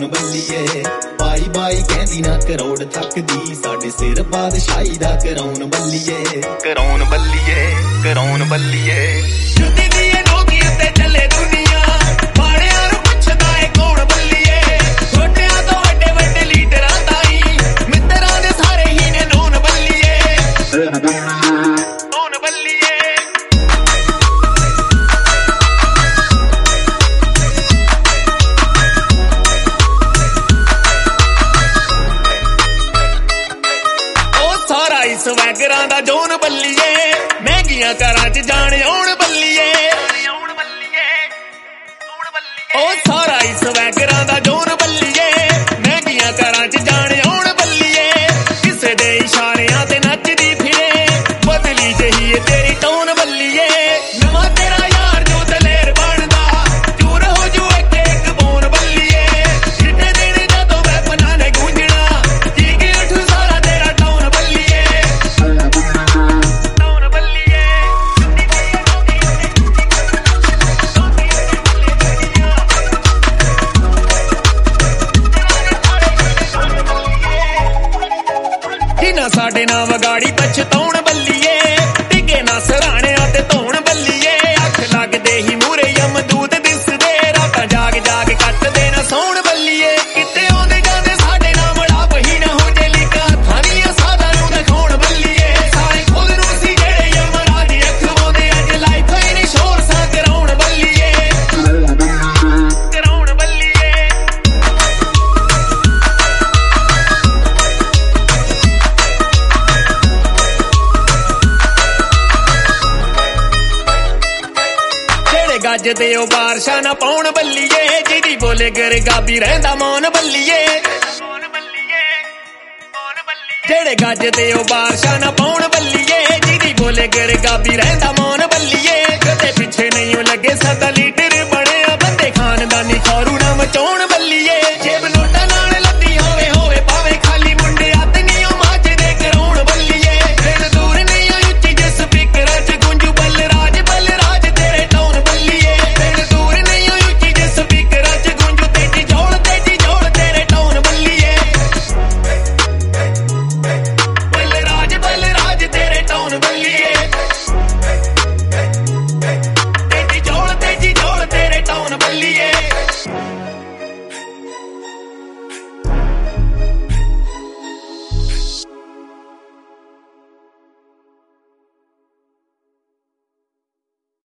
ਕਰਾਉਣ ਬੱਲੀਏ। ਬਾਈ ਬਾਈ ਕਹਿੰਦੀ ਨਾ ਕਰੋੜ ਥੱਕਦੀ, ਸਾਡੇ ਸਿਰ ਬਾਦਸ਼ਾਹੀ ਦਾ ਕਰਾਉਣ ਬੱਲੀਏ। ਕਰਾਉਣ ਬੱਲੀਏ, ਕਰਾਉਣ ਬੱਲੀਏ। ਜੁੱਤੀ ਦੀ ਇਹ ਨੋਕੀ ਉੱਤੇ ਚੱਲੇ ਦੁਨੀਆ, ਬਾੜਿਆਂ ਨੂੰ ਪੁੱਛਦਾ ਏ ਕੌਣ ਬੱਲੀਏ। ਛੋਟਿਆਂ ਤੋਂ ਵੱਡੇ ਵੱਡੇ ਲੀਡਰਾਂ ਤਾਈਂ, ਮਿੱਤਰਾਂ ਦੇ ਸਾਰੇ ਹੀ ਨੇ ਨੌਨ ਬੱਲੀਏ। ਨੌਨ ਬੱਲੀਏ। ਸਵੈਗਰਾਂ ਦਾ ਜੋਨ ਬੱਲੀਏ, ਮਹਿੰਗੀਆਂ ਘਰਾਂ 'ਚ ਜਾਣ ਆਉਣ ਬੱਲੀਏ। ਉਹ ਸਾਰਾ ਹੀ ਸਵੈਗਰਾਂ ਦਾ ਜੋਨ ਬੱਲੀਏ, ਮਹਿੰਗੀਆਂ ਘਰਾਂ 'ਚ ਜਾਣ ਆਉਣ ਬੱਲੀਏ। ਕਿਸੇ ਦੇ ਇਸ਼ਾਰਿਆਂ ਤੇ ਨੱਚਦੀ ਫਿਰੇ, ਬਦਲੀ ਜਹੀ ਏ ਤੇਰੀ ਟੌਨ ਬੱਲੀਏ। ਨਵਾਂ ਤੇਰਾ ਯਾਰ ਜੋ ਦਲੇਰ ਬਣਦਾ, ਚੂਰ ਹੋ ਜੂ ਇੱਕ ਇੱਕ ਬੋਨ ਬੱਲੀਏ। ਜਿੱਡੇ ਦਿਨ ਜਦੋਂ ਵੈਪਨਾਂ ਨੇ ਗੂੰਜਣਾ, ਜੀਗੀ ਉੱਠ ਸਾਰਾ ਤੇਰਾ ਟੌਨ ਬੱਲੀਏ। ਜਿਨਾ ਸਾਡੇ ਨਾਲ ਵਗਾੜੀ ਪਛਤਾਉਣ ਬੱਲੀਏ, ਟਿੱਗੇ ਨਾ ਸਰਾਣਿਆਂ ਤੇ ਧੋਣ ਬੱਲੀਏ। ਅੱਖ ਲੱਗਦੇ ਹੀ ਮੂਰੇ ਯਮਦੂਤ ਦਿਸਦੇ, ਰਾਤਾਂ ਜਾਗ ਜਾਗ ਕੱਟਦੇ ਨਾ ਸੌਣ ਬੱਲੀਏ। ਕਿਤੇ ਆਉਂਦੇ ਜਾਂਦੇ ਸਾਡੇ ਨਾਲ ਮਲਾਪ ਹੀ ਨਾ ਹੋ ਜੇ, ਲਿਖਾ ਹੱਥਾਂ ਦੀਆਂ ਸਾਧਾਂ ਨੂੰ ਦਿਖਾਉਣ ਬੱਲੀਏ। ਸਾਰੇ ਖੁਦ ਨੂੰ ਸੀ ਜਿਹੜੇ ਯਮਰਾਜ ਦੀ ਅਖਵਾਉਂਦੇ, ਅੱਜ ਲਾਈਫ ਹੀ ਨਹੀਂ ਸ਼ੋਰ ਸਾਂ ਕਰਾਉਣ ਬੱਲੀਏ। ਕਰਾਉਣ ਬੱਲੀਏ। ਗੱਜ ਤੇ ਉਹ ਬਾਰਸ਼ਾਂ ਨਾ ਪਾਉਣ ਬੱਲੀਏ, ਜਿਹਦੀ ਬੋਲੇ ਗਰਗਾਬੀ ਰਹਿੰਦਾ ਮੌਨ ਬੱਲੀਏ। ਜਿਹੜੇ ਗੱਜ ਤੇ ਉਹ ਬਾਰਸ਼ਾਂ ਨਾ ਪਾਉਣ ਬੱਲੀਏ, ਜਿਹਦੀ ਬੋਲੇ ਗਰਗਾਬੀ ਰਹਿੰਦਾ ਮੌਨ ਬੱਲੀਏ। ਕਦੇ ਪਿੱਛੇ ਨਹੀਂ ਲੱਗੇ ਸਦਾ ਲੀਡਰ ਬਣਿਆ, ਬੰਦੇ ਖਾਨਦਾਨੀ ਖੌਰੂ ਨਾ ਮਚਾਉਣ ਬੱਲੀਏ।